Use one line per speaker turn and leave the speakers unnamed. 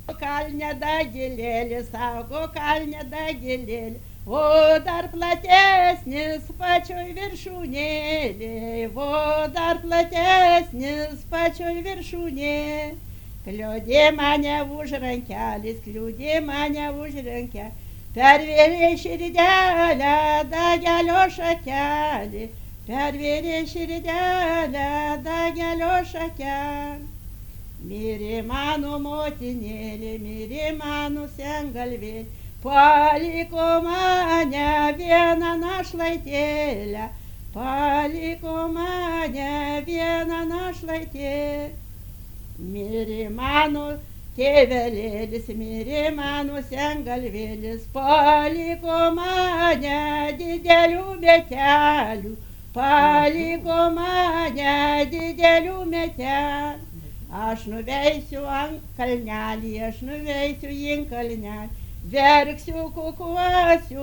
Kalne dagilėlį, saugo kalne dagilėlį, o dar platesnis pačioj viršūnėlė, o dar platesnis pačioj viršūnė. Kliudė mane už rankelės, kliudė mane už rankelės, pervėrė širdelę dagelio šakelį, pervėrė širdelę dagelio šakelį. Mirė mano motinėlė, mirė mano sengalvėlė, paliko mane vieną našlaitėlę, paliko mane vieną našlaitėlę. Mirė mano tėvelėlis, mirė mano sengalvėlis, paliko mane didelių metelių, paliko mane didelių metelių. Aš nuveisiu ant kalnelį, aš nuveisiu į kalnelį, verksiu, kukuosiu.